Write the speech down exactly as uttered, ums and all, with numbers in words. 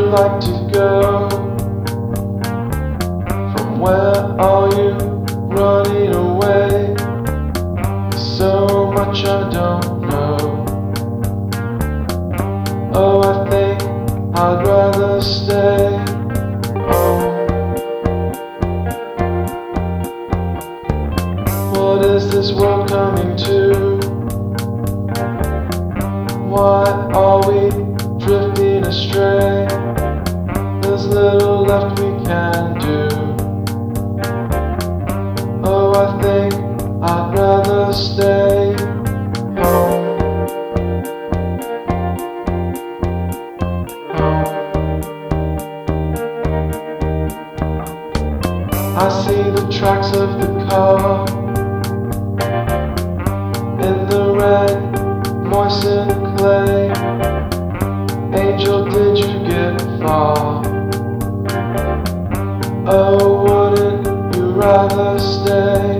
like to go? From where are you running away? So much I don't know. Oh, I think I'd rather stay home. What is this world coming to? Why are we drifting astray? There's little left we can do. Oh, I think I'd rather stay home. I see the tracks of the car in the red, moistened clay. Angel, did you get far? Oh, wouldn't you rather stay?